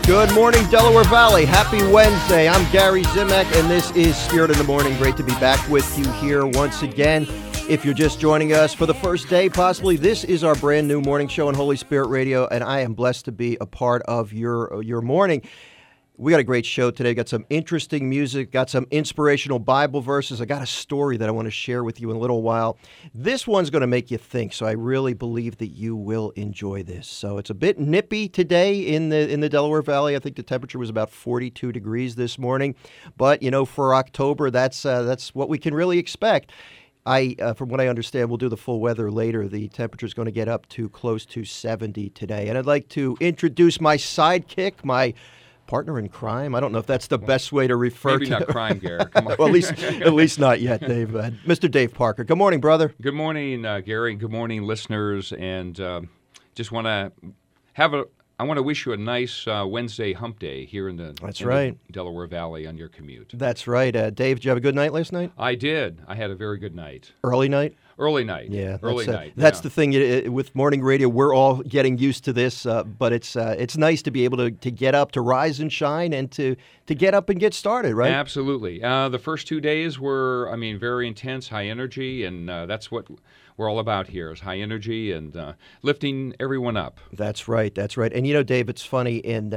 Good morning, Delaware Valley. Happy Wednesday. I'm Gary Zimak, and this is Spirit in the Morning. Great to be back with you here once again. If you're just joining us for the first day, possibly, this is our brand new morning show on Holy Spirit Radio, and I am blessed to be a part of your morning. We got a great show today. Got some interesting music, got some inspirational Bible verses. I got a story that I want to share with you in a little while. This one's going to make you think, so I really believe that you will enjoy this. So it's a bit nippy today in the Delaware Valley. I think the temperature was about 42 degrees this morning, but you know, for October, that's what we can really expect. From what I understand, we'll do the full weather later. The temperature is going to get up to close to 70 today, and I'd like to introduce my sidekick, my partner in crime. I don't know if that's the best way to refer to. Maybe not crime, Gary. Come on. Well, at least not yet, Dave. Mr. Dave Parker. Good morning, brother. Good morning, Gary. Good morning, listeners. And just want to I want to wish you a nice Wednesday hump day here in the Delaware Valley on your commute. That's right. Dave, did you have a good night last night? I did. I had a very good night. Early night? Early night. Yeah. Early night. That's the thing. With morning radio, we're all getting used to this, but it's nice to be able to get up, to rise and shine, and to get up and get started, right? Absolutely. The first 2 days were, very intense, high energy, and that's what we're all about here, is high energy and lifting everyone up. That's right. That's right. And you know, Dave, it's funny, and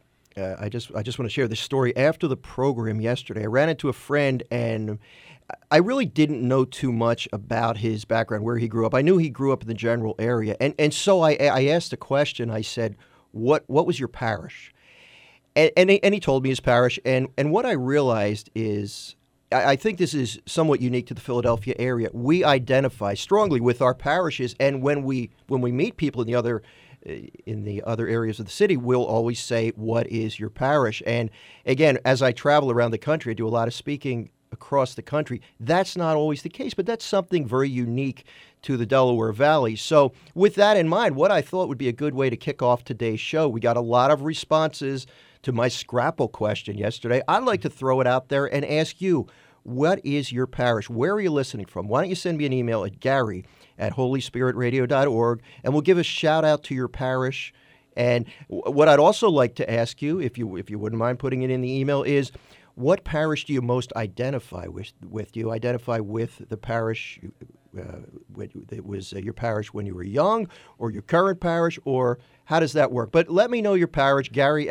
I just want to share this story. After the program yesterday, I ran into a friend, and I really didn't know too much about his background, where he grew up. I knew he grew up in the general area. And so I asked a question. I said, what was your parish? And he told me his parish. And what I realized is, I think this is somewhat unique to the Philadelphia area. We identify strongly with our parishes. And when we meet people in the other areas of the city, we'll always say, what is your parish? And again, as I travel around the country, I do a lot of speaking across the country. That's not always the case, but that's something very unique to the Delaware Valley. So with that in mind, what I thought would be a good way to kick off today's show, we got a lot of responses to my Scrapple question yesterday. I'd like to throw it out there and ask you, what is your parish? Where are you listening from? Why don't you send me an email at gary@holyspiritradio.org, and we'll give a shout out to your parish. And what I'd also like to ask you, if you wouldn't mind putting it in the email, is what parish do you most identify with? Do you identify with the parish that was your parish when you were young, or your current parish, or how does that work? But let me know your parish,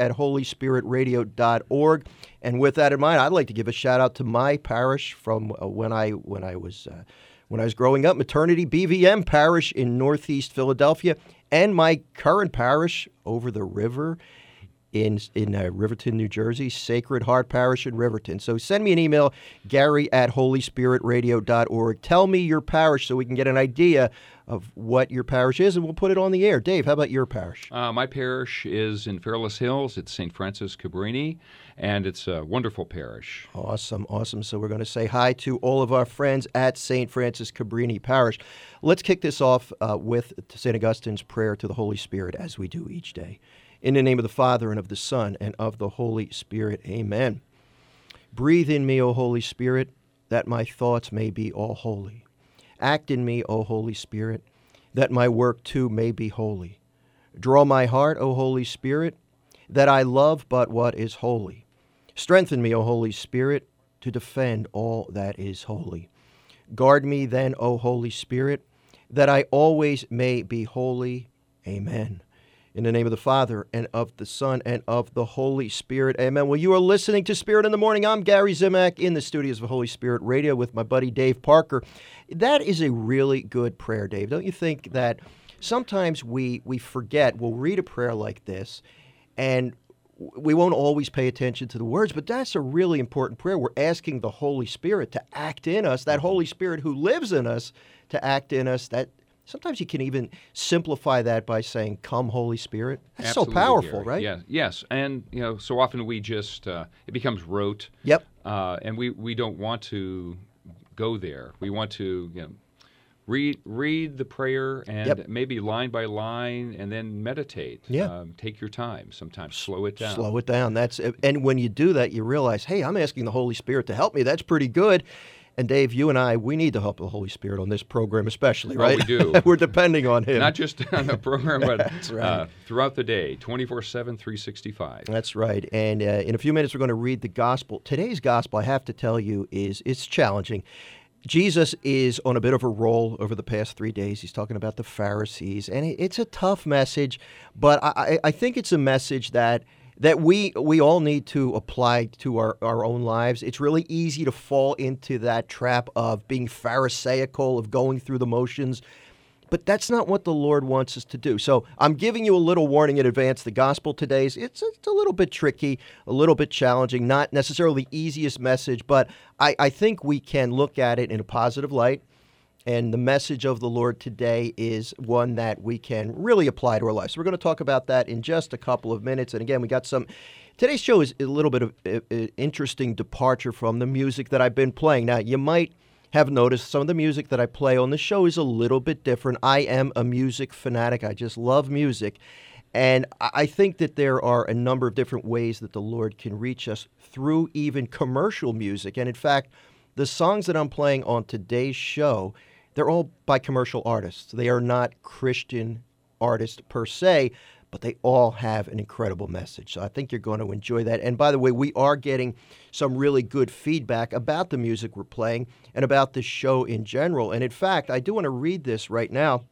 Gary@holyspiritradio.org. And with that in mind, I'd like to give a shout out to my parish from when I was growing up, Maternity BVM Parish in Northeast Philadelphia, and my current parish over the river in Riverton, New Jersey, Sacred Heart Parish in Riverton. So send me an email, Gary@holyspiritradio.org. Tell me your parish so we can get an idea of what your parish is, and we'll put it on the air. Dave, how about your parish? My parish is in Fairless Hills. It's St. Francis Cabrini, and it's a wonderful parish. Awesome. So we're going to say hi to all of our friends at St. Francis Cabrini Parish. Let's kick this off with St. Augustine's prayer to the Holy Spirit, as we do each day. In the name of the Father, and of the Son, and of the Holy Spirit. Amen. Breathe in me, O Holy Spirit, that my thoughts may be all holy. Act in me, O Holy Spirit, that my work too may be holy. Draw my heart, O Holy Spirit, that I love but what is holy. Strengthen me, O Holy Spirit, to defend all that is holy. Guard me then, O Holy Spirit, that I always may be holy. Amen. In the name of the Father, and of the Son, and of the Holy Spirit. Amen. Well, you are listening to Spirit in the Morning. I'm Gary Zimak in the studios of Holy Spirit Radio with my buddy Dave Parker. That is a really good prayer, Dave. Don't you think that sometimes we forget, we'll read a prayer like this, and we won't always pay attention to the words, but that's a really important prayer. We're asking the Holy Spirit to act in us, that Holy Spirit who lives in us to act in us. That sometimes you can even simplify that by saying, "Come, Holy Spirit." That's Absolutely, so powerful, Gary. right? Yes. And so often we just it becomes rote. Yep. And we don't want to go there. We want to read the prayer and maybe line by line, and then meditate. Yeah. Take your time. Sometimes slow it down. And when you do that, you realize, hey, I'm asking the Holy Spirit to help me. That's pretty good. And Dave, you and I, we need the help of the Holy Spirit on this program especially, right? Oh, we do. We're depending on Him. Not just on the program, but That's right. Throughout the day, 24/7, 365. That's right. And in a few minutes, we're going to read the gospel. Today's gospel, I have to tell you, it's challenging. Jesus is on a bit of a roll over the past 3 days. He's talking about the Pharisees, and it's a tough message, but I think it's a message that we all need to apply to our own lives. It's really easy to fall into that trap of being pharisaical, of going through the motions. But that's not what the Lord wants us to do. So I'm giving you a little warning in advance. The gospel today it's a little bit tricky, a little bit challenging, not necessarily the easiest message, but I think we can look at it in a positive light. And the message of the Lord today is one that we can really apply to our lives. So we're going to talk about that in just a couple of minutes. And again, we got today's show is a little bit of an interesting departure from the music that I've been playing. Now, you might have noticed some of the music that I play on the show is a little bit different. I am a music fanatic. I just love music. And I think that there are a number of different ways that the Lord can reach us through even commercial music. And in fact, the songs that I'm playing on today's show, they're all by commercial artists. They are not Christian artists per se, but they all have an incredible message. So I think you're going to enjoy that. And by the way, we are getting some really good feedback about the music we're playing and about the show in general. And in fact, I do want to read this right now.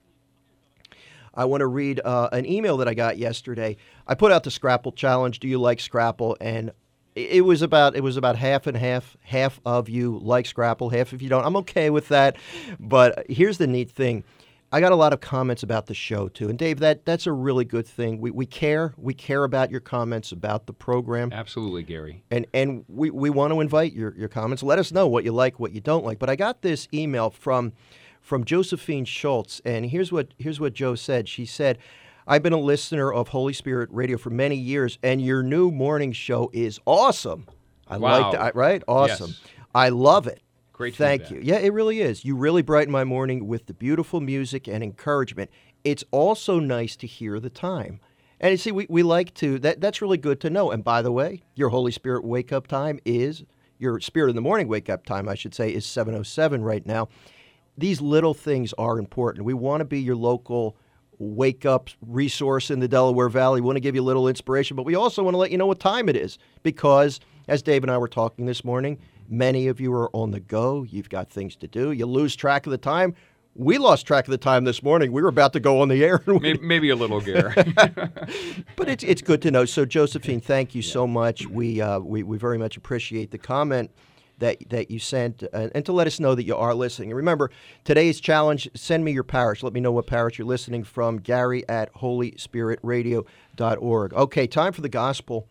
I want to read an email that I got yesterday. I put out the Scrapple Challenge. Do you like Scrapple? And it was about half and half. Half of you like Scrapple, half of you don't. I'm okay with that. But here's the neat thing. I got a lot of comments about the show, too. And, Dave, that's a really good thing. We care. We care about your comments about the program. Absolutely, Gary. And we want to invite your comments. Let us know what you like, what you don't like. But I got this email from Josephine Schultz, and here's what Joe said. She said, I've been a listener of Holy Spirit Radio for many years, and your new morning show is awesome. I like that, right? Awesome. Yes. I love it. Great Thank feedback. you. Yeah, it really is. You really brighten my morning with the beautiful music and encouragement. It's also nice to hear the time. And you see, we like to, that's really good to know. And by the way, your Holy Spirit wake-up time your Spirit in the Morning wake-up time, I should say, is 7:07 right now. These little things are important. We want to be your local wake-up resource in the Delaware Valley. We want to give you a little inspiration, but we also want to let you know what time it is because, as Dave and I were talking this morning, many of you are on the go. You've got things to do. You lose track of the time. We lost track of the time this morning. We were about to go on the air. Maybe a little, Gary. But it's good to know. So, Josephine, thank you so much. We very much appreciate the comment that you sent and to let us know that you are listening. And remember, today's challenge, send me your parish. Let me know what parish you're listening from, Gary at holyspiritradio.org. Okay, time for the gospel.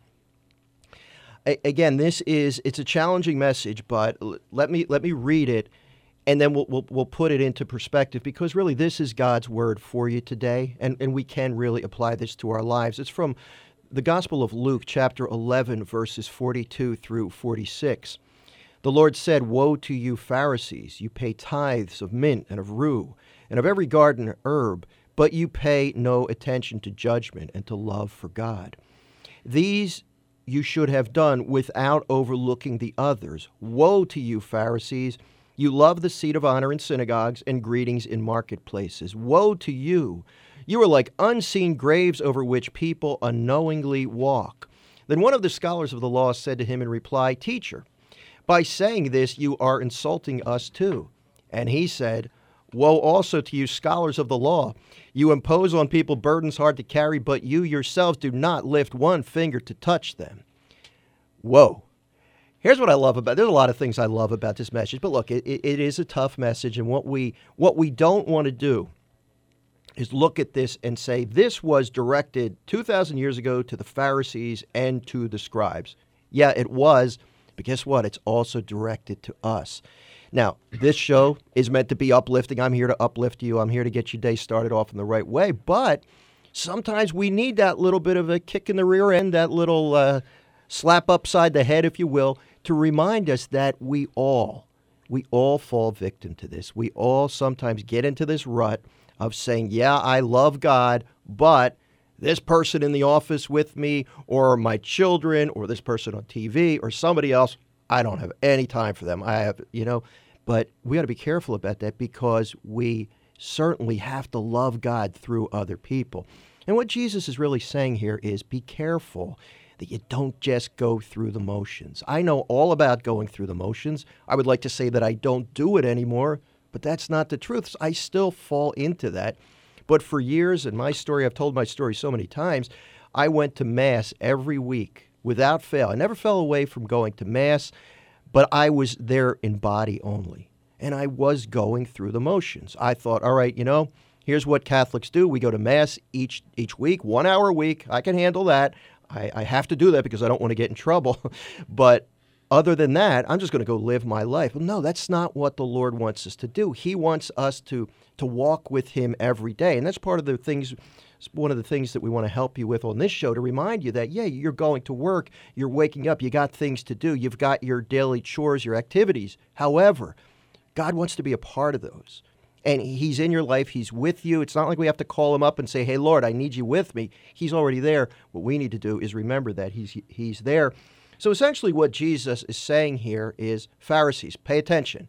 Again, it's a challenging message, but let me read it, and then we'll put it into perspective because really this is God's word for you today, and we can really apply this to our lives. It's from the Gospel of Luke, chapter 11, verses 42 through 46. The Lord said, Woe to you, Pharisees! You pay tithes of mint and of rue and of every garden herb, but you pay no attention to judgment and to love for God. These you should have done without overlooking the others. Woe to you, Pharisees! You love the seat of honor in synagogues and greetings in marketplaces. Woe to you! You are like unseen graves over which people unknowingly walk. Then one of the scholars of the law said to him in reply, Teacher, by saying this, you are insulting us too. And he said, Woe also to you, scholars of the law. You impose on people burdens hard to carry, but you yourselves do not lift one finger to touch them. Whoa. Here's what I love about, there's a lot of things I love about this message, but look, it is a tough message, and what we don't want to do is look at this and say, this was directed 2,000 years ago to the Pharisees and to the scribes. Yeah, it was. But guess what? It's also directed to us. Now, this show is meant to be uplifting. I'm here to uplift you. I'm here to get your day started off in the right way. But sometimes we need that little bit of a kick in the rear end, that little slap upside the head, if you will, to remind us that we all fall victim to this. We all sometimes get into this rut of saying, yeah, I love God, but this person in the office with me, or my children, or this person on TV, or somebody else, I don't have any time for them. But But we got to be careful about that because we certainly have to love God through other people. And what Jesus is really saying here is be careful that you don't just go through the motions. I know all about going through the motions. I would like to say that I don't do it anymore, but that's not the truth. I still fall into that. But for years, in my story, I've told my story so many times, I went to Mass every week without fail. I never fell away from going to Mass, but I was there in body only. And I was going through the motions. I thought, all right, here's what Catholics do. We go to Mass each week, 1 hour a week. I can handle that. I have to do that because I don't want to get in trouble. But other than that, I'm just going to go live my life. Well, no, that's not what the Lord wants us to do. He wants us to walk with Him every day. And that's one of the things that we want to help you with on this show, to remind you that, you're going to work, you're waking up, you got things to do, you've got your daily chores, your activities. However, God wants to be a part of those. And He's in your life. He's with you. It's not like we have to call Him up and say, hey, Lord, I need you with me. He's already there. What we need to do is remember that He's there. So essentially what Jesus is saying here is, Pharisees, pay attention.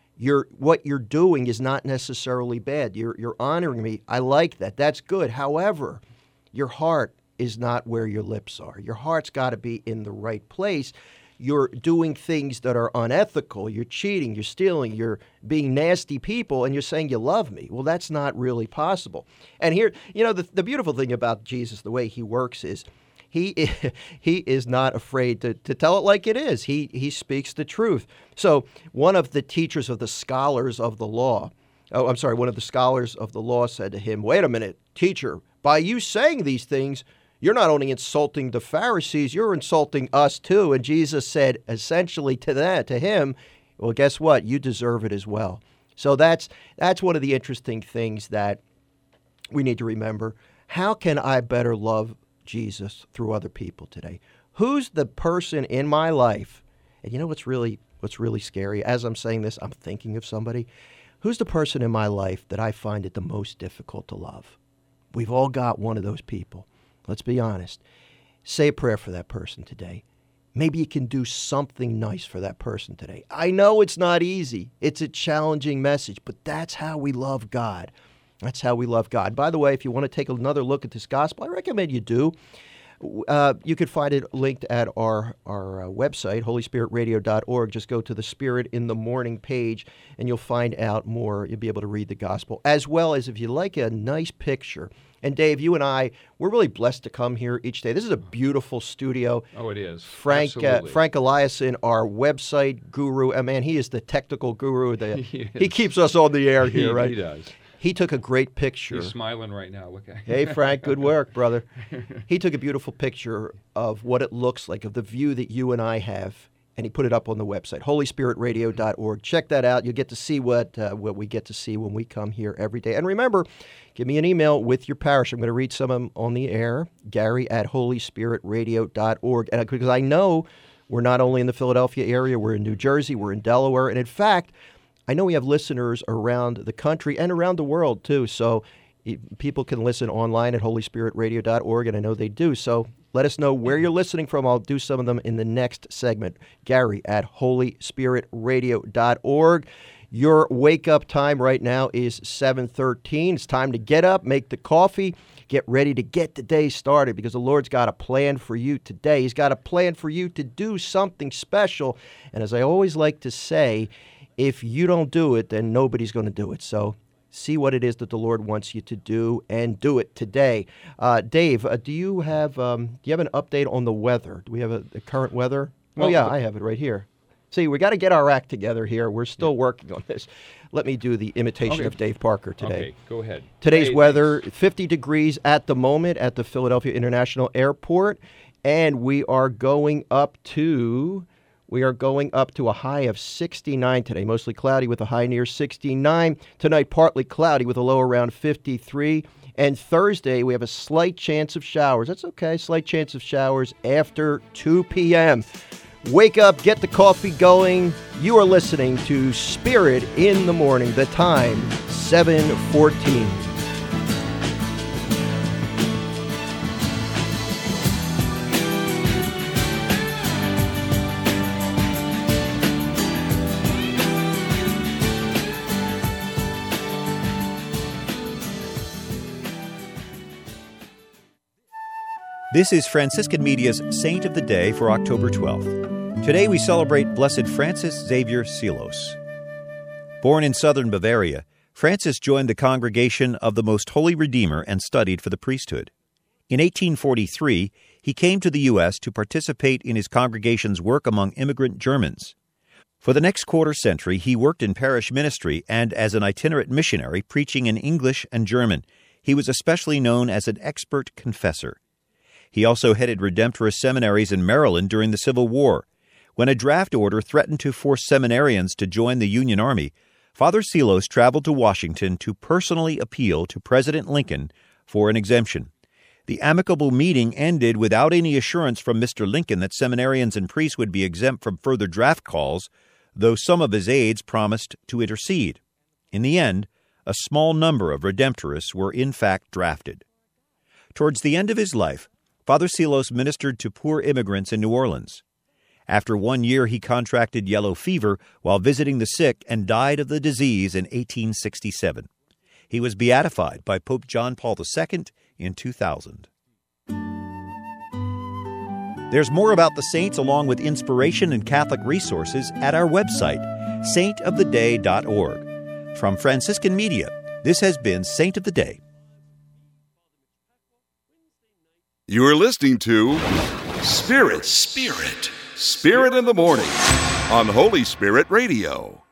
What you're doing is not necessarily bad. You're honoring me. I like that. That's good. However, your heart is not where your lips are. Your heart's got to be in the right place. You're doing things that are unethical. You're cheating. You're stealing. You're being nasty people, and you're saying you love me. Well, that's not really possible. And here, the beautiful thing about Jesus, the way He works is He is not afraid to tell it like it is. He speaks the truth. So one of the teachers of the scholars of the law, one of the scholars of the law said to Him, wait a minute, teacher, by you saying these things, you're not only insulting the Pharisees, you're insulting us too. And Jesus said essentially to him, well, guess what? You deserve it as well. So that's one of the interesting things that we need to remember. How can I better love Jesus through other people today? Who's the person in my life? And you know what's really scary? As I'm saying this, I'm thinking of somebody. Who's the person in my life that I find it the most difficult to love? We've all got one of those people. Let's be honest. Say a prayer for that person today. Maybe you can do something nice for that person today. I know it's not easy. It's a challenging message, but that's how we love God. That's how we love God. By the way, if you want to take another look at this gospel, I recommend you do. You can find it linked at our website, holyspiritradio.org. Just go to the Spirit in the Morning page, and you'll find out more. You'll be able to read the gospel, as well as if you like a nice picture. And Dave, you and I, we're really blessed to come here each day. This is a beautiful studio. Oh, it is. Frank Eliason, our website guru. Man, he is the technical guru. He keeps us on the air here, right? He does. He took a great picture. He's smiling right now. Look at him. Hey, Frank, good work, brother. He took a beautiful picture of what it looks like, of the view that you and I have, and he put it up on the website, holyspiritradio.org. Check that out. You'll get to see what we get to see when we come here every day. And remember, give me an email with your parish. I'm going to read some of them on the air, Gary@holyspiritradio.org. And because I know we're not only in the Philadelphia area, we're in New Jersey, we're in Delaware, and in fact, I know we have listeners around the country and around the world, too. So people can listen online at holyspiritradio.org, and I know they do. So let us know where you're listening from. I'll do some of them in the next segment. Gary@holyspiritradio.org. Your wake-up time right now is 7:13. It's time to get up, make the coffee, get ready to get the day started because the Lord's got a plan for you today. He's got a plan for you to do something special. And as I always like to say, if you don't do it, then nobody's going to do it. So see what it is that the Lord wants you to do and do it today. Dave, do you have an update on the weather? Do we have the current weather? Well, I have it right here. See, we got to get our act together here. We're still working on this. Let me do the imitation of Dave Parker today. Okay, go ahead. Today's weather, 50 degrees at the moment at the Philadelphia International Airport, and we are going up to a high of 69 today, mostly cloudy with a high near 69. Tonight, partly cloudy with a low around 53. And Thursday, we have a slight chance of showers. That's okay, slight chance of showers after 2 p.m. Wake up, get the coffee going. You are listening to Spirit in the Morning. The time, 7:14. This is Franciscan Media's Saint of the Day for October 12th. Today we celebrate Blessed Francis Xavier Seelos. Born in southern Bavaria, Francis joined the Congregation of the Most Holy Redeemer and studied for the priesthood. In 1843, he came to the U.S. to participate in his congregation's work among immigrant Germans. For the next quarter century, he worked in parish ministry and as an itinerant missionary preaching in English and German. He was especially known as an expert confessor. He also headed Redemptorist seminaries in Maryland during the Civil War. When a draft order threatened to force seminarians to join the Union Army, Father Seelos traveled to Washington to personally appeal to President Lincoln for an exemption. The amicable meeting ended without any assurance from Mr. Lincoln that seminarians and priests would be exempt from further draft calls, though some of his aides promised to intercede. In the end, a small number of Redemptorists were in fact drafted. Towards the end of his life, Father Seelos ministered to poor immigrants in New Orleans. After 1 year, he contracted yellow fever while visiting the sick and died of the disease in 1867. He was beatified by Pope John Paul II in 2000. There's more about the saints along with inspiration and Catholic resources at our website, saintoftheday.org. From Franciscan Media, this has been Saint of the Day. You are listening to Spirit in the Morning on Holy Spirit Radio.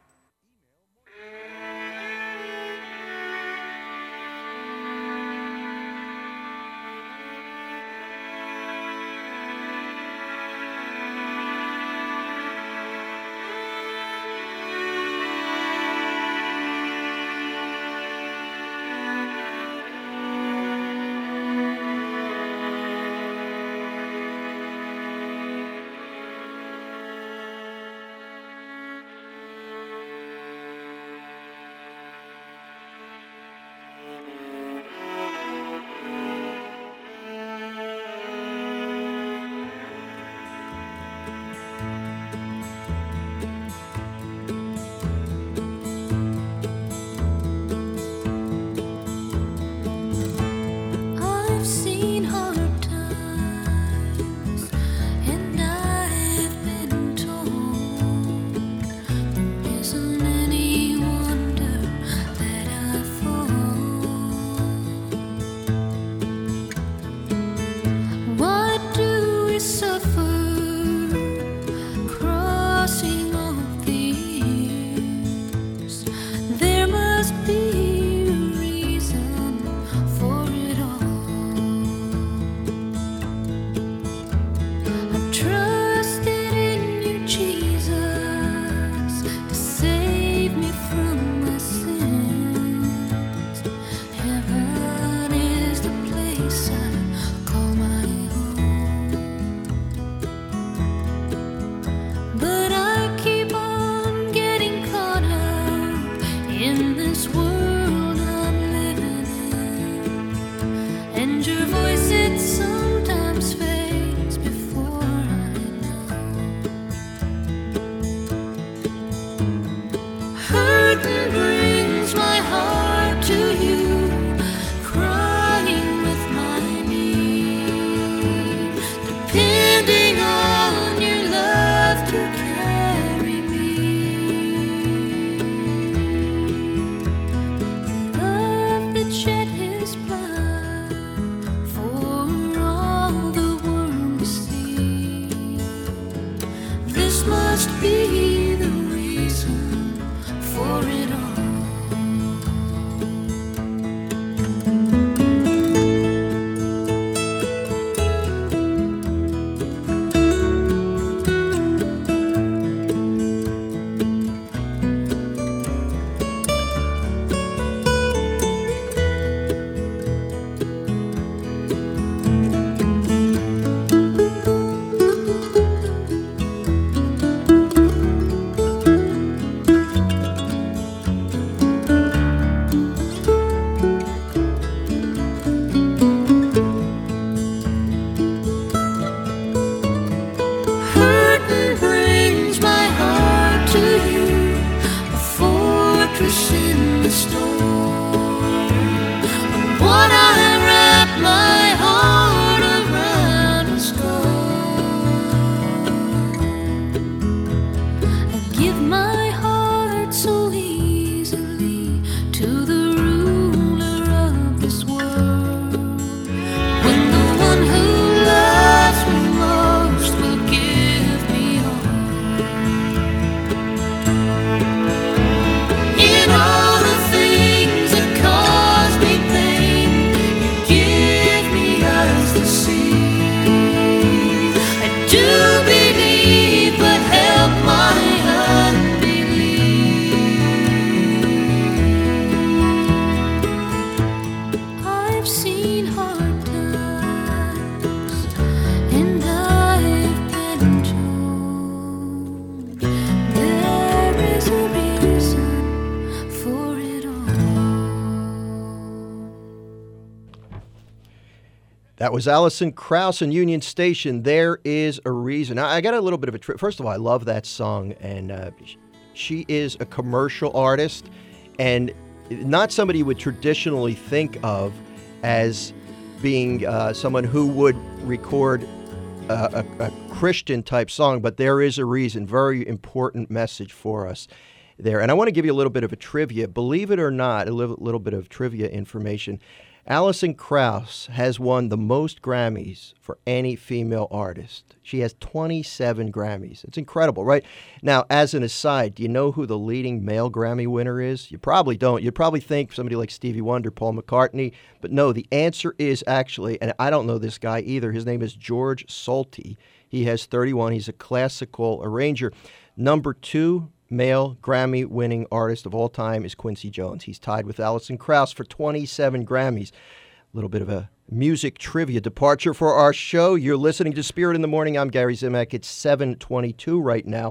That was Alison Krauss and Union Station. There is a reason. Now, I got a little bit of a first of all, I love that song, and she is a commercial artist, and not somebody you would traditionally think of as being someone who would record a Christian type song, but there is a reason. Very important message for us there. And I want to give you a little bit of a trivia. Believe it or not, a little bit of trivia information. Alison Krauss has won the most Grammys for any female artist. She has 27 Grammys. It's incredible, right? Now, as an aside, do you know who the leading male Grammy winner is? You probably don't. You'd probably think somebody like Stevie Wonder, Paul McCartney. But no, the answer is actually, and I don't know this guy either, his name is George Solti. He has 31. He's a classical arranger. Number 2 male Grammy-winning artist of all time is Quincy Jones. He's tied with Alison Krauss for 27 Grammys. A little bit of a music trivia departure for our show. You're listening to Spirit in the Morning. I'm Gary Zimak. It's 7:22 right now.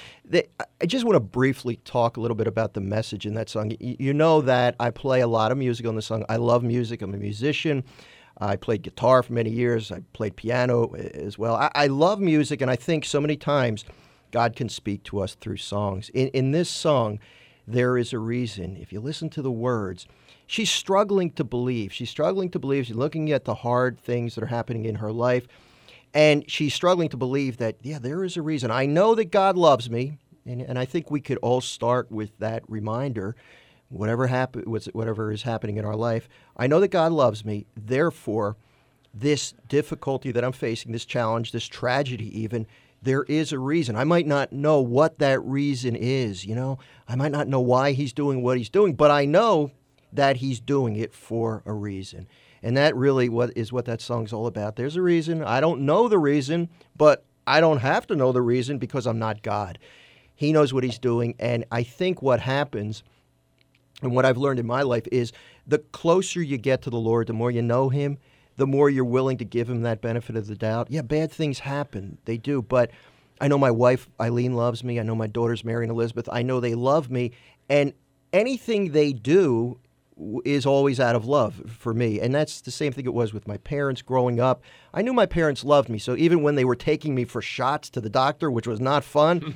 I just want to briefly talk a little bit about the message in that song. You know that I play a lot of music on the song. I love music. I'm a musician. I played guitar for many years. I played piano as well. I love music, and I think so many times God can speak to us through songs. In this song, there is a reason. If you listen to the words, she's struggling to believe. She's struggling to believe. She's looking at the hard things that are happening in her life, and she's struggling to believe that, yeah, there is a reason. I know that God loves me, and I think we could all start with that reminder. Whatever is happening in our life, I know that God loves me. Therefore, this difficulty that I'm facing, this challenge, this tragedy even, there is a reason. I might not know what that reason is, I might not know why he's doing what he's doing, but I know that he's doing it for a reason. And that really what that song's all about. There's a reason. I don't know the reason, but I don't have to know the reason because I'm not God. He knows what he's doing. And I think what happens, and what I've learned in my life, is the closer you get to the Lord, the more you know him, the more you're willing to give him that benefit of the doubt. Yeah, bad things happen. They do. But I know my wife, Eileen, loves me. I know my daughters, Mary and Elizabeth. I know they love me. And anything they do is always out of love for me. And that's the same thing it was with my parents growing up. I knew my parents loved me. So even when they were taking me for shots to the doctor, which was not fun,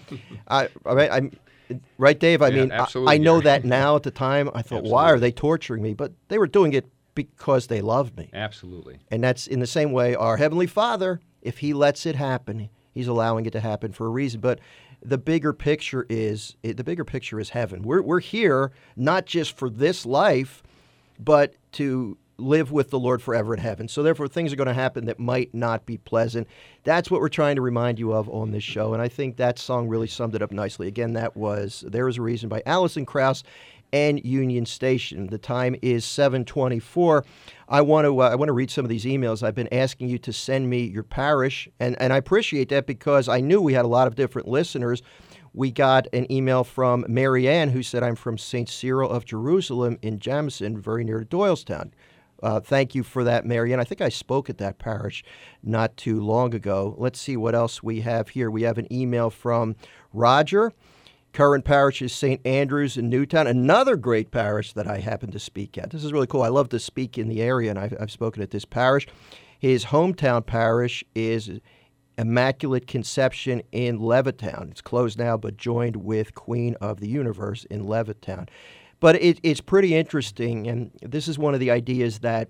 right, Dave? I mean, I know that now. At the time, I thought, why are they torturing me? But they were doing it because they loved me. Absolutely. And that's in the same way our Heavenly Father, if he lets it happen, he's allowing it to happen for a reason. But the bigger picture is heaven. We're here not just for this life, but to live with the Lord forever in heaven. So therefore, things are going to happen that might not be pleasant. That's what we're trying to remind you of on this show. And I think that song really summed it up nicely. Again, that was There Is a Reason by Alison Krauss and Union Station. The time is 7:24. I want to read some of these emails. I've been asking you to send me your parish, and I appreciate that because I knew we had a lot of different listeners. We got an email from Mary Ann who said, I'm from St. Cyril of Jerusalem in Jamison, very near to Doylestown. Thank you for that, Mary Ann. I think I spoke at that parish not too long ago. Let's see what else we have here. We have an email from Roger. Current parish is St. Andrews in Newtown, another great parish that I happen to speak at. This is really cool. I love to speak in the area, and I've spoken at this parish. His hometown parish is Immaculate Conception in Levittown. It's closed now, but joined with Queen of the Universe in Levittown. But it's pretty interesting, and this is one of the ideas that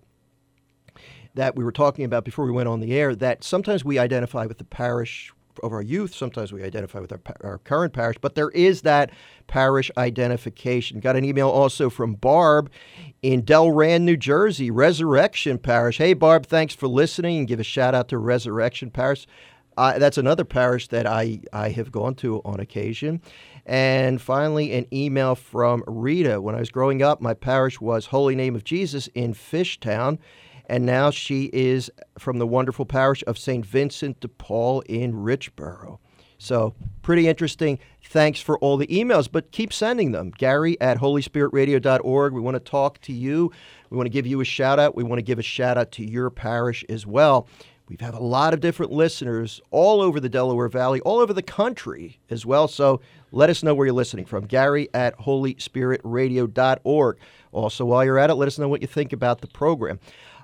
we were talking about before we went on the air, that sometimes we identify with the parish of our youth, sometimes we identify with our current parish, but there is that parish identification. Got an email also from Barb in Delran, New Jersey, Resurrection Parish. Hey, Barb, thanks for listening, and give a shout out to Resurrection Parish. That's another parish that I have gone to on occasion. And finally, an email from Rita. When I was growing up, my parish was Holy Name of Jesus in Fishtown, and now she is from the wonderful parish of St. Vincent de Paul in Richboro. So pretty interesting. Thanks for all the emails, but keep sending them. Gary at holyspiritradio.org. We want to talk to you. We want to give you a shout out. We want to give a shout out to your parish as well. We have a lot of different listeners all over the Delaware Valley, all over the country as well. So let us know where you're listening from. Gary at holyspiritradio.org. Also, while you're at it, let us know what you think about the program.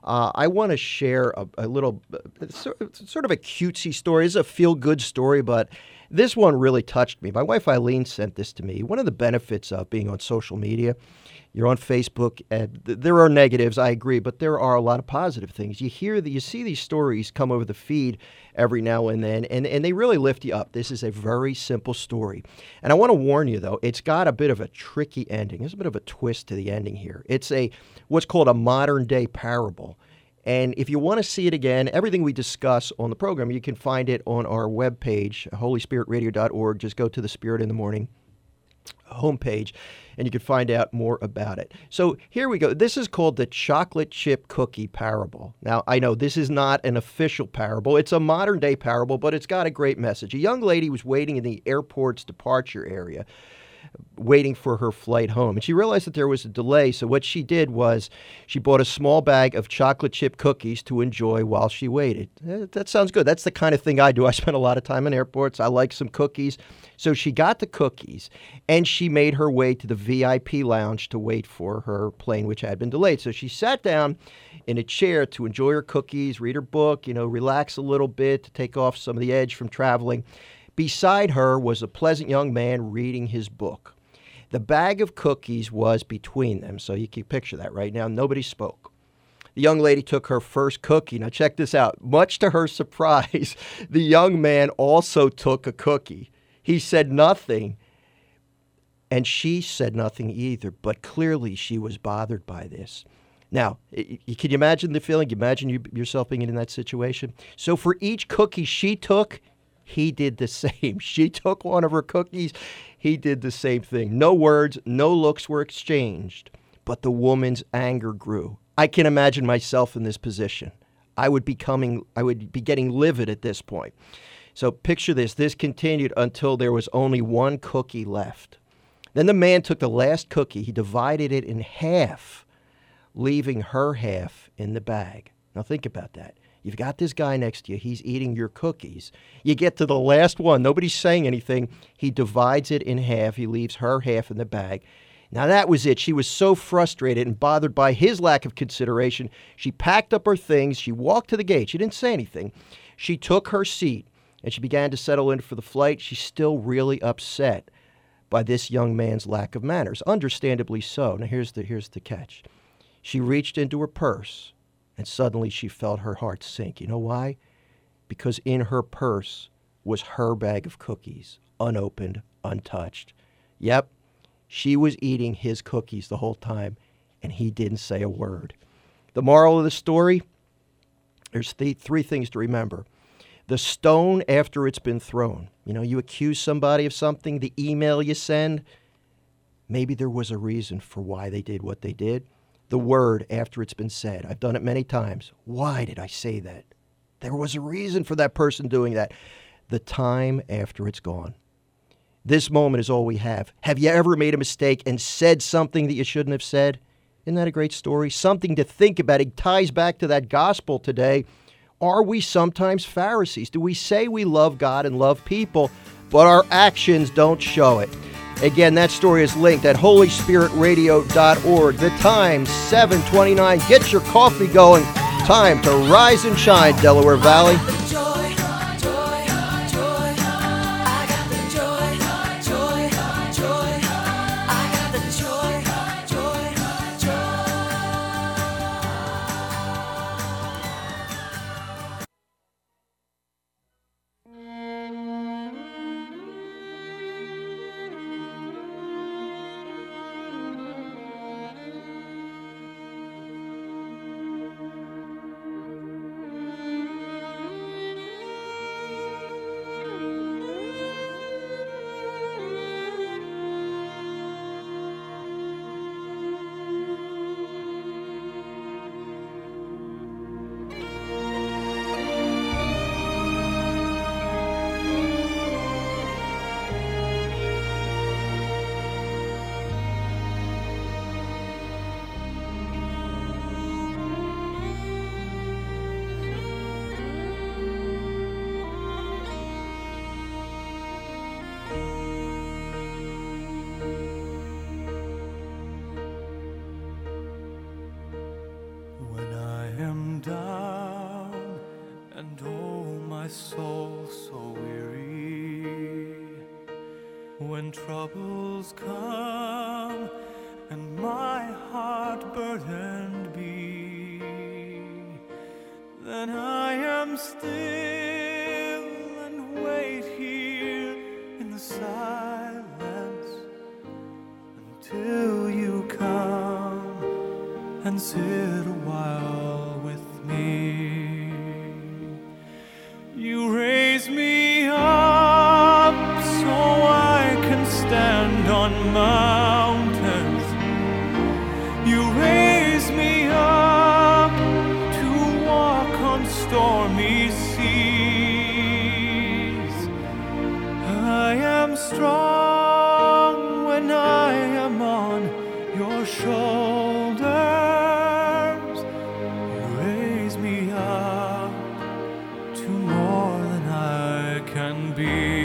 I want to share a little, sort of a cutesy story. It's a feel-good story, but this one really touched me. My wife Eileen sent this to me. One of the benefits of being on social media, you're on Facebook, and there are negatives, I agree, but there are a lot of positive things. You see these stories come over the feed every now and then, and they really lift you up. This is a very simple story. And I want to warn you, though, it's got a bit of a tricky ending. There's a bit of a twist to the ending here. It's what's called a modern-day parable. And if you want to see it again, everything we discuss on the program, you can find it on our webpage, holyspiritradio.org. Just go to the Spirit in the Morning homepage, and you can find out more about it. So here we go. This is called the chocolate chip cookie parable. Now, I know this is not an official parable. It's a modern-day parable, but it's got a great message. A young lady was waiting in the airport's departure area, waiting for her flight home. And she realized that there was a delay, so what she did was she bought a small bag of chocolate chip cookies to enjoy while she waited. That sounds good. That's the kind of thing I do. I spend a lot of time in airports. I like some cookies. So she got the cookies, and she made her way to the VIP lounge to wait for her plane, which had been delayed. So she sat down in a chair to enjoy her cookies, read her book, relax a little bit, to take off some of the edge from traveling. Beside her was a pleasant young man reading his book. The bag of cookies was between them, so you can picture that right now. Nobody spoke. The young lady took her first cookie. Now check this out. Much to her surprise, the young man also took a cookie. He said nothing, and she said nothing either, but clearly she was bothered by this. Now, can you imagine the feeling? You imagine yourself being in that situation? So for each cookie she took, he did the same. She took one of her cookies. He did the same thing. No words, no looks were exchanged, but the woman's anger grew. I can imagine myself in this position. I would be getting livid at this point. So picture this. This continued until there was only one cookie left. Then the man took the last cookie. He divided it in half, leaving her half in the bag. Now think about that. You've got this guy next to you. He's eating your cookies. You get to the last one. Nobody's saying anything. He divides it in half. He leaves her half in the bag. Now that was it. She was so frustrated and bothered by his lack of consideration. She packed up her things. She walked to the gate. She didn't say anything. She took her seat, and she began to settle in for the flight. She's still really upset by this young man's lack of manners. Understandably so. Now here's the catch. She reached into her purse, and suddenly she felt her heart sink. You know why? Because in her purse was her bag of cookies, unopened, untouched. Yep, she was eating his cookies the whole time, and he didn't say a word. The moral of the story, there's three things to remember. The stone after it's been thrown. You accuse somebody of something, the email you send, maybe there was a reason for why they did what they did. The word after it's been said. I've done it many times. Why did I say that? There was a reason for that person doing that. The time after it's gone. This moment is all we have. Have you ever made a mistake and said something that you shouldn't have said? Isn't that a great story? Something to think about. It ties back to that gospel today. Are we sometimes Pharisees? Do we say we love God and love people, but our actions don't show it? Again, that story is linked at holyspiritradio.org. The time, 7:29. Get your coffee going. Time to rise and shine, Delaware Valley. my soul so weary, when troubles come and my heart burdened be, then I am still and wait here in the silence until you come and sit a while with me. You raise me up so I can stand on mountains. You raise me up to walk on stormy seas. I am strong when I am on your shoulders. You raise me up to more than I can be.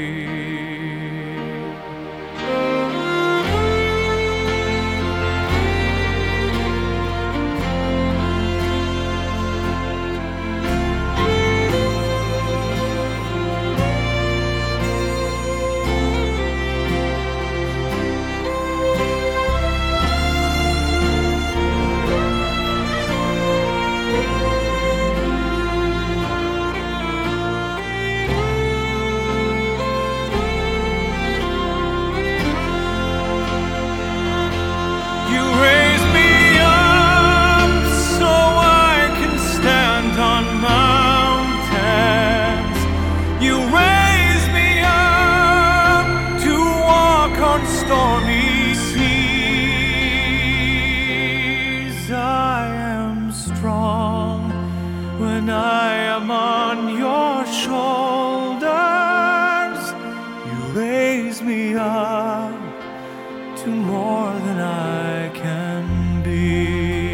When I am on your shoulders, you raise me up to more than I can be.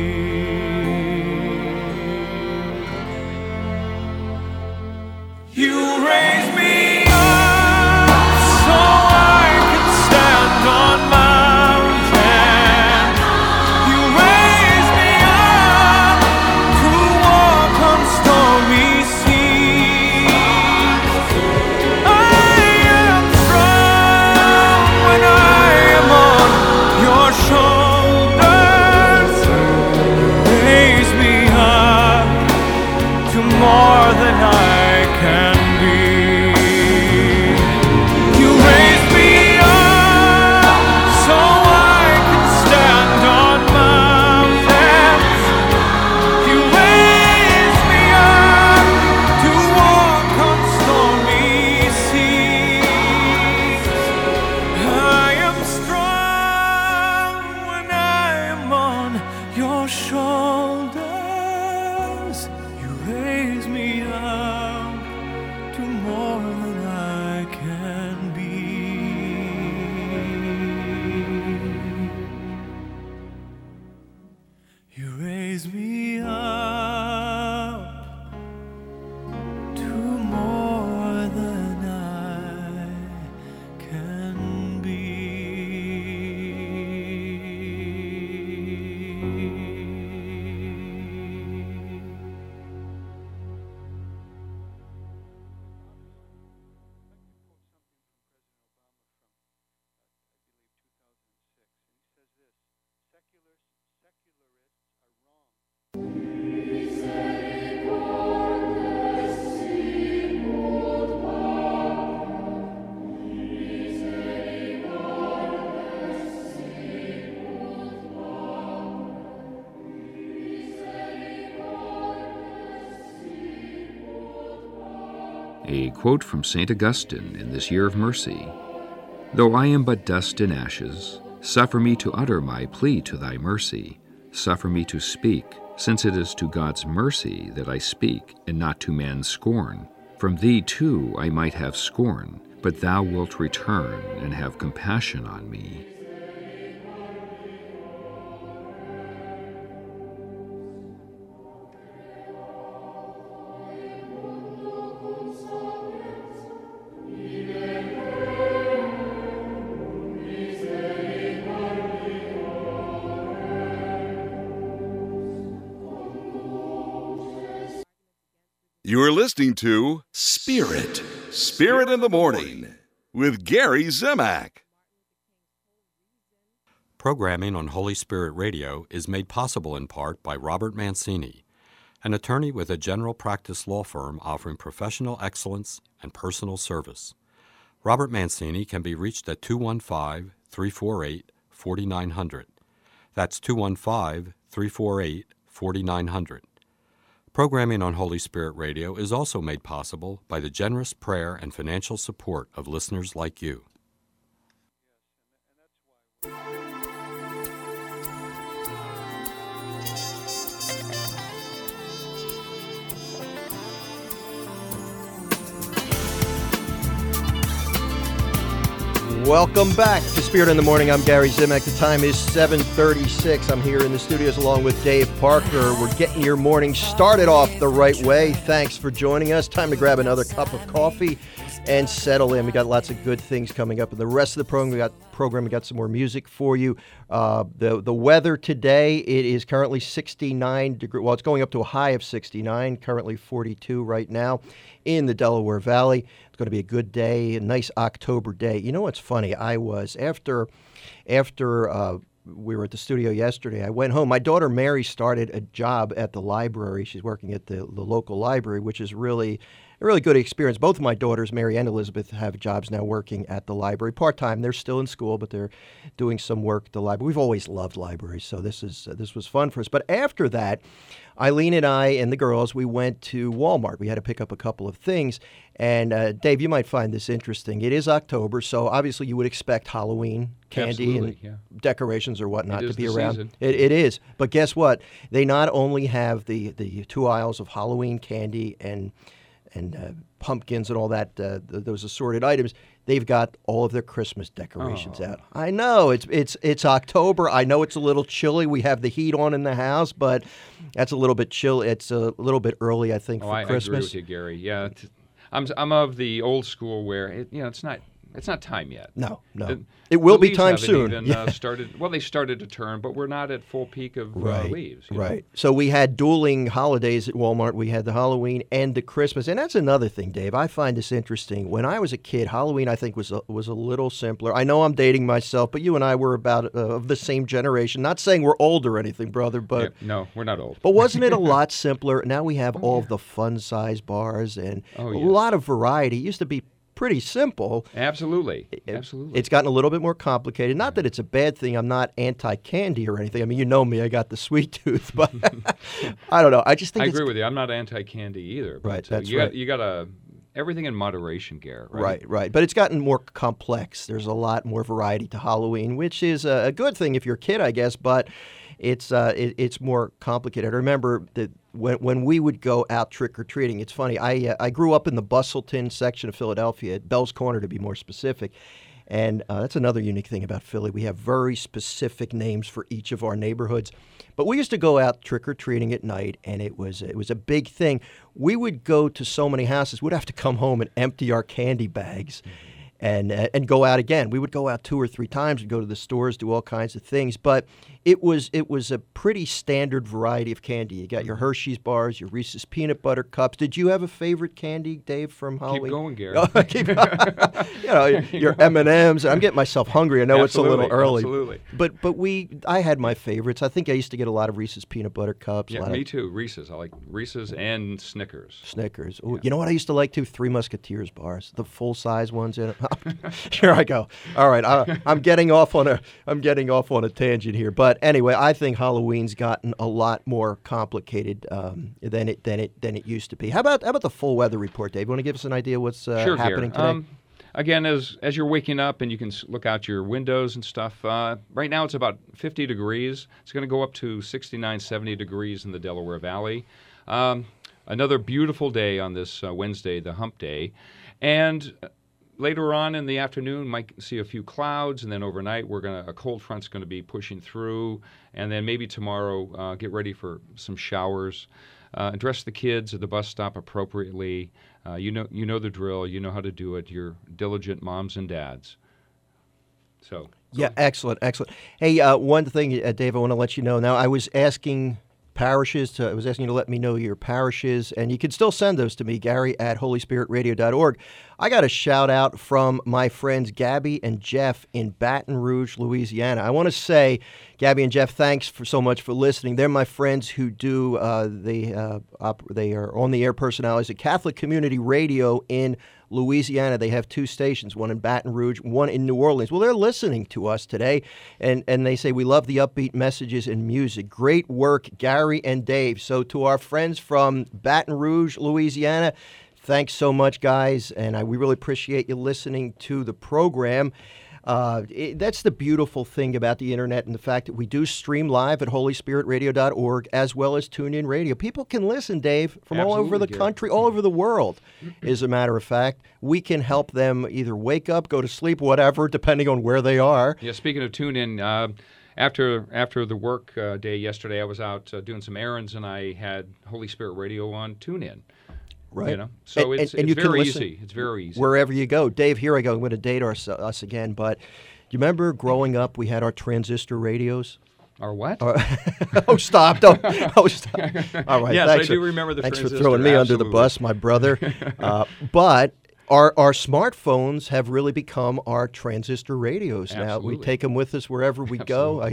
You raise me up so I can stand on mountains. You raise me up to walk on stormy seas. I am strong when I am on your shoulders. Raise me up to more than I can be. You raise me up so I can stand on mountains. You raise me up to walk on stormy seas. I am strong when I am on your shoulders. You raise me up to more than I can be. You raise me up to more than I can be. A quote from St. Augustine in this year of mercy. Though I am but dust and ashes, suffer me to utter my plea to thy mercy. Suffer me to speak, since it is to God's mercy that I speak, and not to man's scorn. From thee too I might have scorn, but thou wilt return and have compassion on me. You are listening to Spirit in the Morning with Gary Zimak. Programming on Holy Spirit Radio is made possible in part by Robert Mancini, an attorney with a general practice law firm offering professional excellence and personal service. Robert Mancini can be reached at 215-348-4900. That's 215-348-4900. Programming on Holy Spirit Radio is also made possible by the generous prayer and financial support of listeners like you. Welcome back to Spirit in the Morning. I'm Gary Zimak. The time is 7:36. I'm here in the studios along with Dave Parker. We're getting your morning started off the right way. Thanks for joining us. Time to grab another cup of coffee and settle in. We got lots of good things coming up in the rest of the program. We got some more music for you. The weather today, it is currently 69 degrees. Well, it's going up to a high of 69, currently 42 right now in the Delaware Valley. It's going to be a good day, a nice October day. You know what's funny? I was, after we were at the studio yesterday, I went home. My daughter Mary started a job at the library. She's working at the local library, which is really a really good experience. Both of my daughters, Mary and Elizabeth, have jobs now working at the library part-time. They're still in school, but they're doing some work at the library. We've always loved libraries, so this was fun for us. But after that, Eileen and I and the girls, we went to Walmart. We had to pick up a couple of things. And Dave, you might find this interesting. It is October, so obviously you would expect Halloween candy decorations or whatnot to be around. It is. But guess what? They not only have the 2 aisles of Halloween candy and pumpkins and all that, those assorted items, they've got all of their Christmas decorations out. I know, it's October. I know it's a little chilly. We have the heat on in the house, but that's a little bit chilly. It's a little bit early, I think, for Christmas. I agree with you, Gary. Yeah, I'm of the old school where it's not time yet. No. It will be time soon. They started to turn, but we're not at full peak of leaves. Right. So we had dueling holidays at Walmart. We had the Halloween and the Christmas. And that's another thing, Dave. I find this interesting. When I was a kid, Halloween, I think, was a little simpler. I know I'm dating myself, but you and I were about of the same generation. Not saying we're old or anything, brother, but... Yeah, no, we're not old. But wasn't it a lot simpler? Now we have all of the fun-size bars and a lot of variety. It used to be pretty simple. Absolutely. It's gotten a little bit more complicated. Not that it's a bad thing. I'm not anti-candy or anything. I mean, you know me. I got the sweet tooth, but I don't know. I just think I agree with you. I'm not anti-candy either. But, right. That's right. You got everything in moderation, Garrett. Right. But it's gotten more complex. There's a lot more variety to Halloween, which is a good thing if you're a kid, I guess. But it's more complicated. I remember that when we would go out trick-or-treating, it's funny, I grew up in the Bustleton section of Philadelphia, at Bell's Corner to be more specific, and that's another unique thing about Philly. We have very specific names for each of our neighborhoods. But we used to go out trick-or-treating at night, and it was a big thing. We would go to so many houses, we'd have to come home and empty our candy bags. And go out again. We would go out 2 or 3 times and go to the stores, do all kinds of things. But it was a pretty standard variety of candy. You got your Hershey's bars, your Reese's peanut butter cups. Did you have a favorite candy, Dave, from Halloween? Keep going, Gary. Your M&Ms. I'm getting myself hungry. I know it's a little early. Absolutely. But I had my favorites. I think I used to get a lot of Reese's peanut butter cups. Yeah, me too. Reese's. I like Reese's and Snickers. Snickers. Ooh, you know what I used to like too? Three Musketeers bars, the full-size ones in it. Here I go. All right, I'm getting off on a tangent here, but anyway, I think Halloween's gotten a lot more complicated than it used to be. How about the full weather report, Dave? You want to give us an idea what's happening today? Again, as you're waking up and you can look out your windows and stuff, right now it's about 50 degrees. It's going to go up to 69, 70 degrees in the Delaware Valley. Another beautiful day on this Wednesday, the hump day, and later on in the afternoon, might see a few clouds, and then overnight, a cold front's going to be pushing through, and then maybe tomorrow, get ready for some showers. Dress the kids at the bus stop appropriately. You know the drill. You know how to do it. You're diligent moms and dads. So yeah, excellent. Hey, one thing, Dave, I want to let you know. Now, I was asking parishes. I was asking you to let me know your parishes, and you can still send those to me, Gary at holyspiritradio.org. I got a shout out from my friends Gabby and Jeff in Baton Rouge, Louisiana. I want to say, Gabby and Jeff, thanks so much for listening. They're my friends who do they are on the air personalities at Catholic Community Radio in Louisiana. They have 2 stations, one in Baton Rouge, one in New Orleans. Well, they're listening to us today, and they say, we love the upbeat messages and music. Great work, Gary and Dave. So to our friends from Baton Rouge, Louisiana, thanks so much, guys, and we really appreciate you listening to the program. That's the beautiful thing about the internet and the fact that we do stream live at holyspiritradio.org as well as TuneIn Radio. People can listen, Dave, from all over the country, all over the world, as a matter of fact. We can help them either wake up, go to sleep, whatever, depending on where they are. Yeah, speaking of TuneIn, after the work day yesterday, I was out doing some errands, and I had Holy Spirit Radio on TuneIn. Right. You know? So it's you very can easy. It's very easy. Wherever you go. Dave, here I go. I'm going to date us again, but do you remember growing up we had our transistor radios? Our what? Oh, stop. Don't. Oh, stop. All right. Yes, thanks I do remember the Thanks transistor. for throwing me under the Absolutely. bus, my brother. But our smartphones have really become our transistor radios now. Absolutely. We take them with us wherever we go.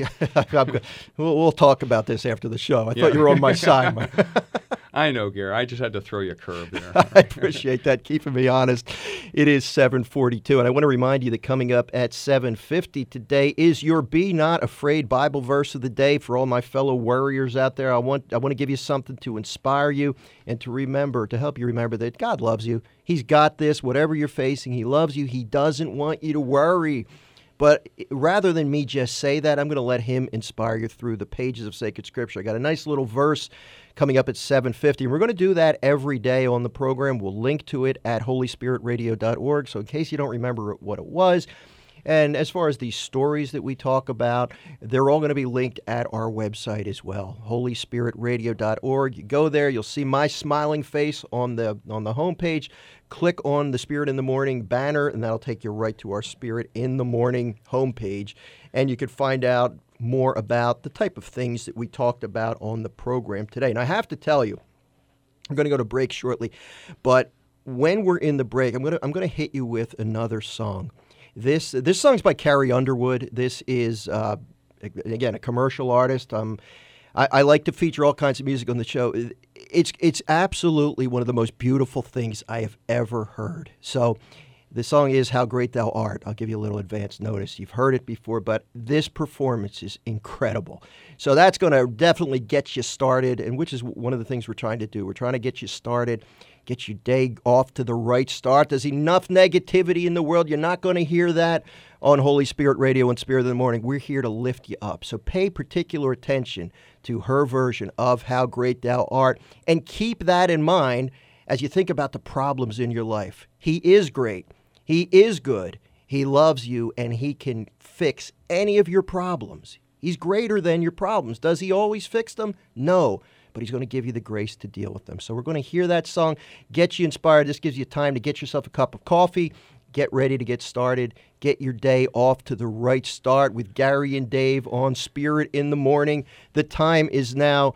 We'll talk about this after the show. I thought you were on my side. I know, Gary. I just had to throw you a curve there. I appreciate that, keeping me honest. It is 7:42, and I want to remind you that coming up at 7:50 today is your Be Not Afraid Bible verse of the day. For all my fellow worriers out there, I want to give you something to inspire you and to help you remember that God loves you. He's got this. Whatever you're facing, He loves you. He doesn't want you to worry. But rather than me just say that, I'm going to let Him inspire you through the pages of sacred Scripture. I got a nice little verse coming up at 7:50, and we're going to do that every day on the program. We'll link to it at holyspiritradio.org, so in case you don't remember what it was. And as far as these stories that we talk about, they're all going to be linked at our website as well, holyspiritradio.org. You go there, you'll see my smiling face on the homepage. Click on the Spirit in the Morning banner, and that'll take you right to our Spirit in the Morning homepage. And you can find out more about the type of things that we talked about on the program today. And I have to tell you, I'm going to go to break shortly, but when we're in the break, I'm going to hit you with another song. This song's by Carrie Underwood. This is again a commercial artist. I like to feature all kinds of music on the show. It's absolutely one of the most beautiful things I have ever heard. So the song is How Great Thou Art. I'll give you a little advance notice. You've heard it before, but this performance is incredible. So that's going to definitely get you started, and which is one of the things we're trying to do. We're trying to get you started, get your day off to the right start. There's enough negativity in the world. You're not going to hear that on Holy Spirit Radio and Spirit in the Morning. We're here to lift you up. So pay particular attention to her version of How Great Thou Art, and keep that in mind as you think about the problems in your life. He is great. He is good. He loves you, and He can fix any of your problems. He's greater than your problems. Does He always fix them? No, but He's going to give you the grace to deal with them. So we're going to hear that song, get you inspired. This gives you time to get yourself a cup of coffee, get ready to get started, get your day off to the right start with Gary and Dave on Spirit in the Morning. The time is now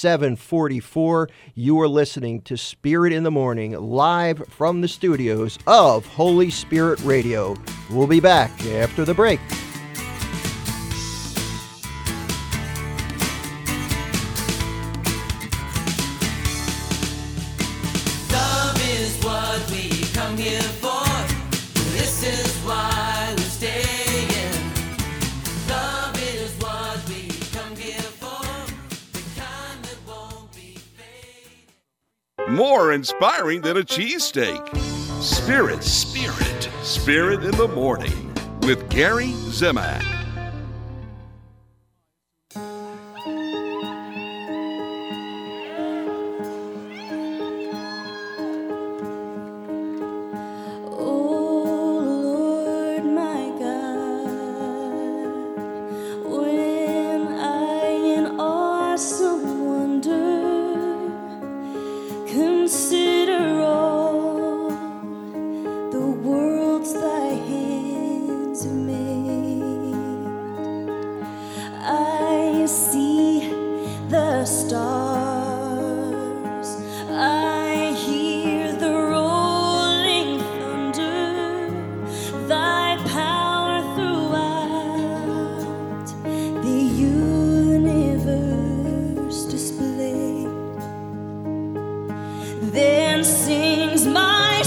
7:44. You are listening to Spirit in the Morning live from the studios of Holy Spirit Radio. We'll be back after the break. Love is what we come here for. This is why we're staying. Love is what we come here for. The kind that won't be fake. More inspiring than a cheesesteak. Spirit in the Morning with Gary Zimak. Consider all the worlds thy hands have made. sings my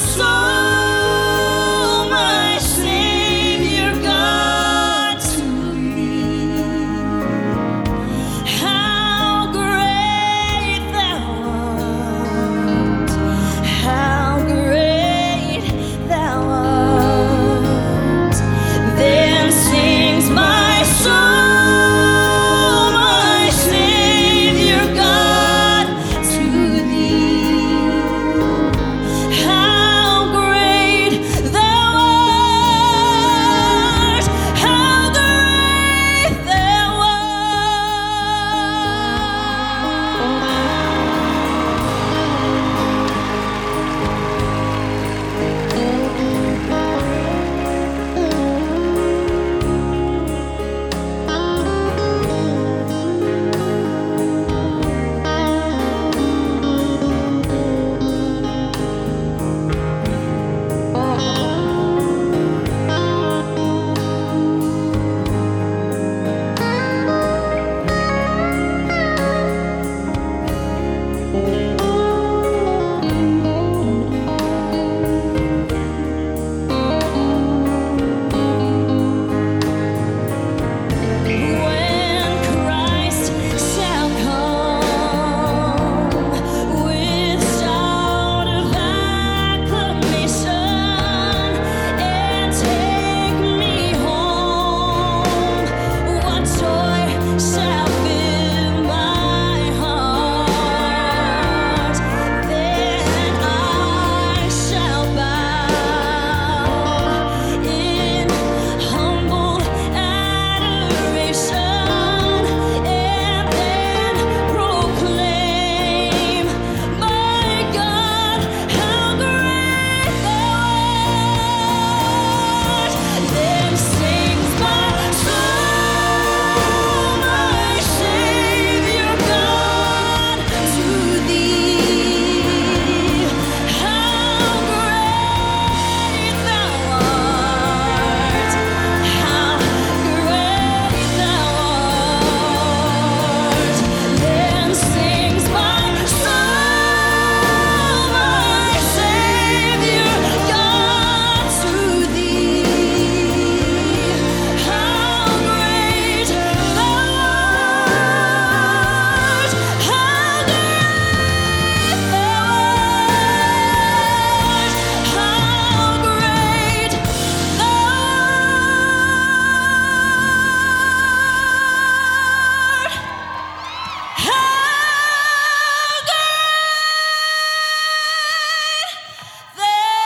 soul, my Savior God, to thee. How great thou art, how great thou art. Then sings my soul, my Savior God, to thee. How great thou art, how great thou When Christ shall come with shout of acclamation and take me home, what joy shall fill my heart? Then I shall bow in humble adoration and then proclaim, my God, how great thou art. Then sings my soul, my Savior God, to thee. How great thou art, how great thou art. Then sings my soul, my Savior God, to thee. How great thou art, how great thou art, how great thou art, how great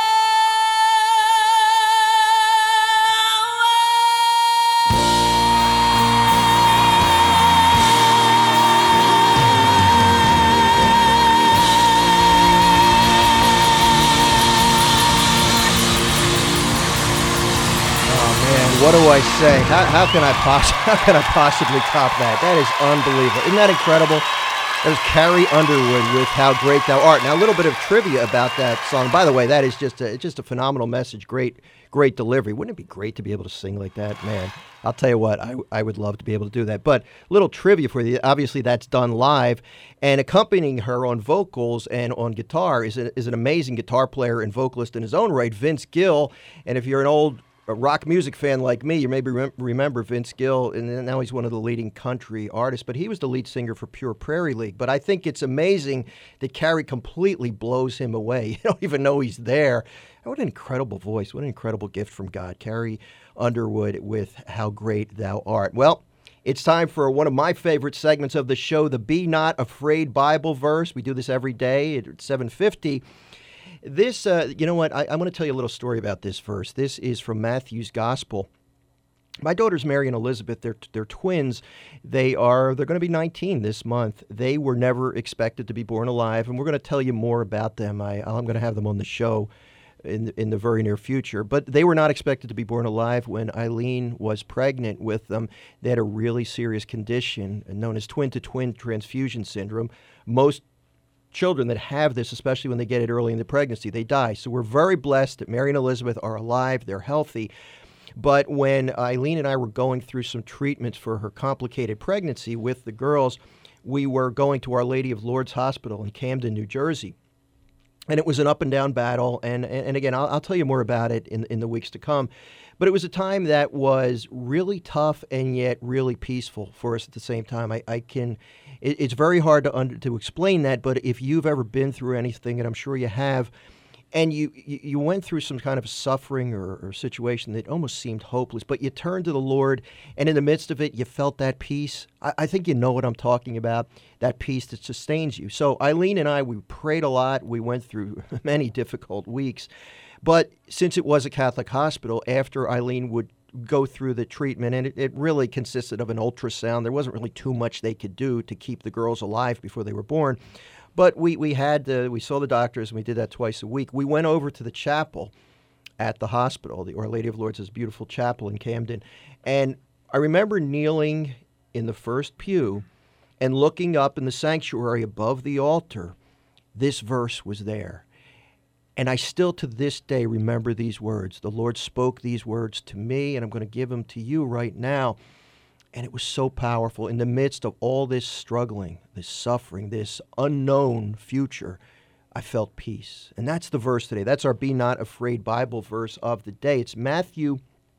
Oh man, what do I say? How can I possibly top that? That is unbelievable. Isn't that incredible? That was Carrie Underwood with "How Great Thou Art." Now, a little bit of trivia about that song. By the way, that is just a phenomenal message. Great delivery. Wouldn't it be great to be able to sing like that, man? I'll tell you what, I would love to be able to do that. But little trivia for you. Obviously, that's done live, and accompanying her on vocals and on guitar is an amazing guitar player and vocalist in his own right, Vince Gill. And if you're an old rock music fan like me, you maybe remember Vince Gill, and now he's one of the leading country artists, but he was the lead singer for Pure Prairie League. But I think it's amazing that Carrie completely blows him away. You don't even know he's there. What an incredible voice. What an incredible gift from God. Carrie Underwood with "How Great Thou Art." Well, it's time for one of my favorite segments of the show, the Be Not Afraid Bible verse. We do this every day at 7:50. This, you know what, I'm going to tell you a little story about this verse. This is from Matthew's Gospel. My daughters, Mary and Elizabeth, they're twins. They're going to be 19 this month. They were never expected to be born alive, and we're going to tell you more about them. I'm going to have them on the show in the very near future. But they were not expected to be born alive when Eileen was pregnant with them. They had a really serious condition known as twin-to-twin transfusion syndrome. Most children that have this, especially when they get it early in the pregnancy, they die. So we're very blessed that Mary and Elizabeth are alive. They're healthy. But when Eileen and I were going through some treatments for her complicated pregnancy with the girls, we were going to Our Lady of Lourdes Hospital in Camden, New Jersey. And it was an up and down battle. And again, I'll tell you more about it in the weeks to come. But it was a time that was really tough and yet really peaceful for us at the same time. It's very hard to explain that, but if you've ever been through anything, and I'm sure you have, and you went through some kind of suffering or situation that almost seemed hopeless, but you turned to the Lord, and in the midst of it, you felt that peace. I think you know what I'm talking about, that peace that sustains you. So Eileen and I, we prayed a lot. We went through many difficult weeks. But since it was a Catholic hospital, after Eileen would go through the treatment, and it really consisted of an ultrasound, there wasn't really too much they could do to keep the girls alive before they were born. But we saw the doctors, and we did that twice a week. We went over to the chapel at the hospital, the Our Lady of Lourdes' beautiful chapel in Camden. And I remember kneeling in the first pew and looking up in the sanctuary above the altar. This verse was there. And I still to this day remember these words. The Lord spoke these words to me, and I'm going to give them to you right now. And it was so powerful. In the midst of all this struggling, this suffering, this unknown future, I felt peace. And that's the verse today. That's our Be Not Afraid Bible verse of the day. It's Matthew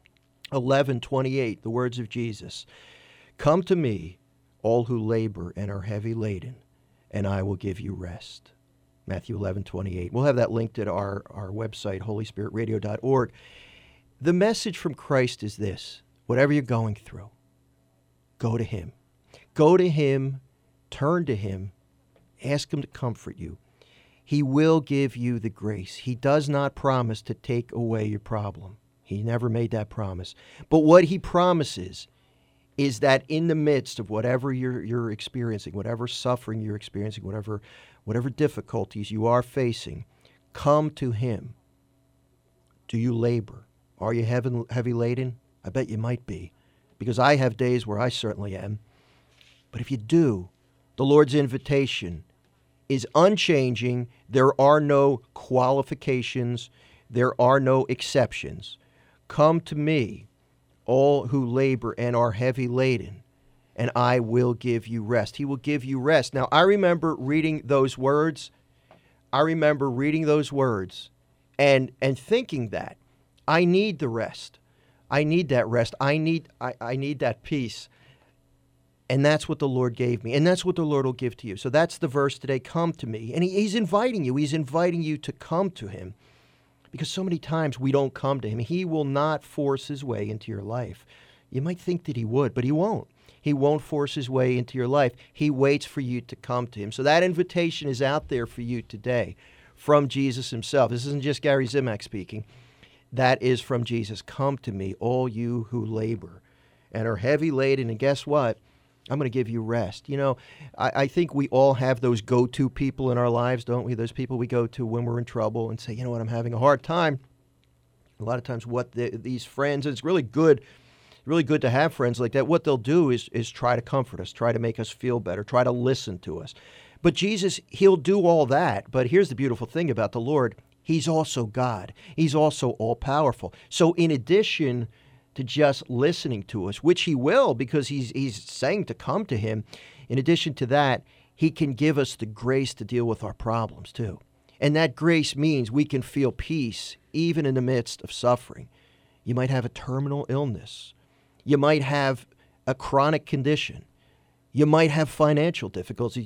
11:28, the words of Jesus. Come to me, all who labor and are heavy laden, and I will give you rest. Matthew 11:28. We'll have that linked at our website, holyspiritradio.org. The message from Christ is this: whatever you're going through, go to Him. Go to Him, turn to Him, ask Him to comfort you. He will give you the grace. He does not promise to take away your problem. He never made that promise. But what He promises is that in the midst of whatever you're experiencing, whatever suffering you're experiencing, whatever difficulties you are facing, come to Him. Do you labor? Are you heavy laden? I bet you might be, because I have days where I certainly am. But if you do, the Lord's invitation is unchanging. There are no qualifications. There are no exceptions. Come to me, all who labor and are heavy laden, and I will give you rest. He will give you rest. Now, I remember reading those words. And thinking that I need the rest. I need that rest. I need that peace. And that's what the Lord gave me. And that's what the Lord will give to you. So that's the verse today, come to me. And He's inviting you. He's inviting you to come to Him. Because so many times we don't come to Him. He will not force His way into your life. You might think that He would, but He won't. He won't force His way into your life. He waits for you to come to Him. So that invitation is out there for you today from Jesus Himself. This isn't just Gary Zimak speaking. That is from Jesus. Come to me, all you who labor and are heavy laden. And guess what? I'm going to give you rest. You know, I think we all have those go-to people in our lives, don't we? Those people we go to when we're in trouble and say, you know what, I'm having a hard time. A lot of times these friends, and it's really good to have friends like that. What they'll do is try to comfort us, try to make us feel better, try to listen to us. But Jesus, He'll do all that. But here's the beautiful thing about the Lord. He's also God. He's also all-powerful. So in addition to just listening to us, which He will, because He's saying to come to Him, in addition to that, He can give us the grace to deal with our problems too. And that grace means we can feel peace even in the midst of suffering. You might have a terminal illness. You might have a chronic condition. You might have financial difficulties.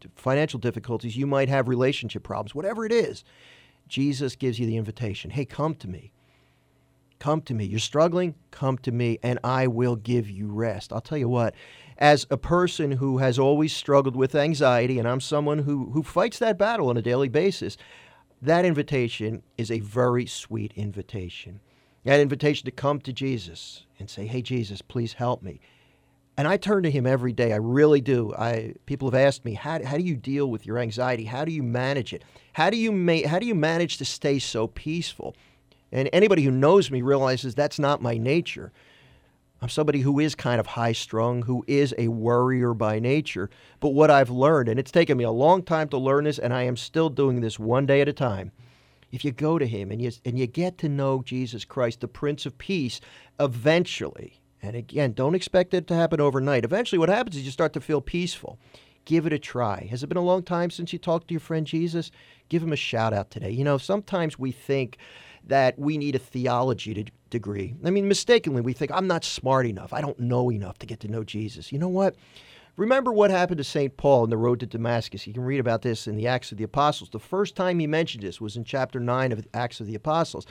You might have relationship problems. Whatever it is, Jesus gives you the invitation. Hey, come to me. Come to me. You're struggling? Come to me, and I will give you rest. I'll tell you what, as a person who has always struggled with anxiety, and I'm someone who fights that battle on a daily basis, that invitation is a very sweet invitation. That invitation to come to Jesus and say, hey, Jesus, please help me. And I turn to Him every day. I really do. People have asked me, how do you deal with your anxiety? How do you manage it? How do you manage to stay so peaceful? And anybody who knows me realizes that's not my nature. I'm somebody who is kind of high-strung, who is a worrier by nature. But what I've learned, and it's taken me a long time to learn this, and I am still doing this one day at a time. If you go to Him and you get to know Jesus Christ, the Prince of Peace, eventually, and again, don't expect it to happen overnight. Eventually what happens is you start to feel peaceful. Give it a try. Has it been a long time since you talked to your friend Jesus? Give him a shout out today. You know, sometimes we think that we need a theology degree. I mean, mistakenly, we think, I'm not smart enough. I don't know enough to get to know Jesus. You know what? Remember what happened to St. Paul on the road to Damascus. You can read about this in the Acts of the Apostles. The first time he mentioned this was in chapter 9 of Acts of the Apostles.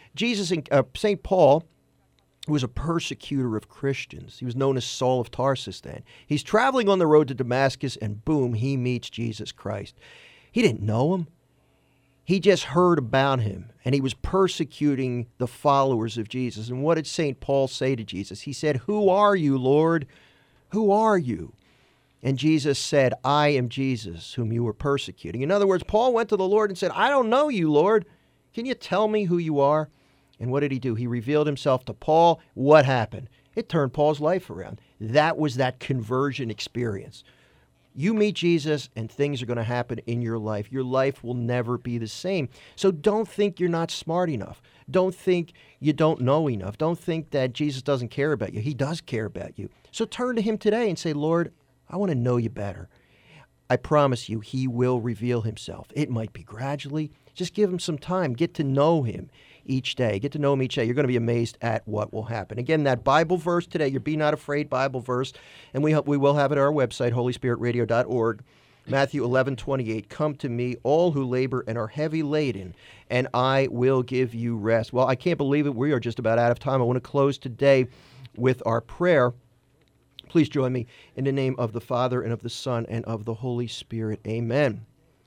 St. Paul, who was a persecutor of Christians. He was known as Saul of Tarsus then. He's traveling on the road to Damascus, and boom, he meets Jesus Christ. He didn't know him. He just heard about him, and he was persecuting the followers of Jesus. And what did St. Paul say to Jesus? He said, "Who are you, Lord? Who are you?" And Jesus said, "I am Jesus, whom you were persecuting." In other words, Paul went to the Lord and said, "I don't know you, Lord. Can you tell me who you are?" And what did he do? He revealed himself to Paul. What happened? It turned Paul's life around. That was that conversion experience. You meet Jesus and things are going to happen in your life. Your life will never be the same. So don't think you're not smart enough. Don't think you don't know enough. Don't think that Jesus doesn't care about you. He does care about you. So turn to him today and say, "Lord, I want to know you better." I promise you, he will reveal himself. It might be gradually. Just give him some time. Get to know him each day. Get to know him each day. You're going to be amazed at what will happen. Again, that Bible verse today, your Be Not Afraid Bible verse, and we will have it at our website, holyspiritradio.org. Matthew 11:28, "Come to me, all who labor and are heavy laden, and I will give you rest." Well, I can't believe it. We are just about out of time. I want to close today with our prayer. Please join me in the name of the Father, and of the Son, and of the Holy Spirit. Amen.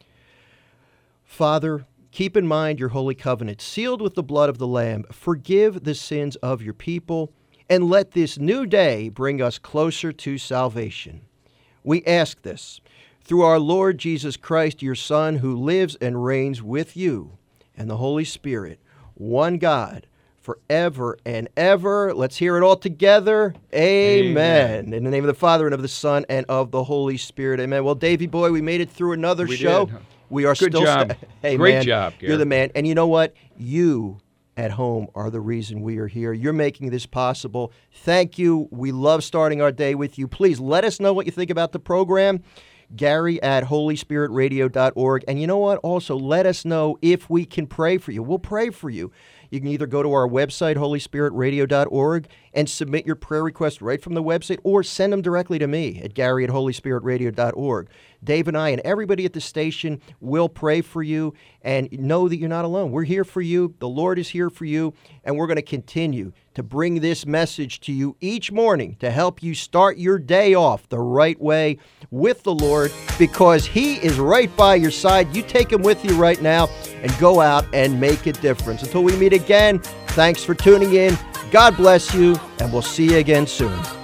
Father, keep in mind your holy covenant, sealed with the blood of the Lamb. Forgive the sins of your people, and let this new day bring us closer to salvation. We ask this through our Lord Jesus Christ, your Son, who lives and reigns with you and the Holy Spirit, one God, forever and ever. Let's hear it all together. Amen. In the name of the Father, and of the Son, and of the Holy Spirit. Amen. Well, Davey boy, we made it through another show. Did. We are Good still... job. Hey, Great man, job, Gary. You're the man. And you know what? You at home are the reason we are here. You're making this possible. Thank you. We love starting our day with you. Please let us know what you think about the program. Gary at holyspiritradio.org. And you know what? Also, let us know if we can pray for you. We'll pray for you. You can either go to our website, holyspiritradio.org, and submit your prayer request right from the website, or send them directly to me at Gary at holyspiritradio.org. Dave and I and everybody at the station will pray for you, and know that you're not alone. We're here for you. The Lord is here for you, and we're going to continue to bring this message to you each morning to help you start your day off the right way with the Lord, because he is right by your side. You take him with you right now and go out and make a difference. Until we meet again, thanks for tuning in. God bless you, and we'll see you again soon.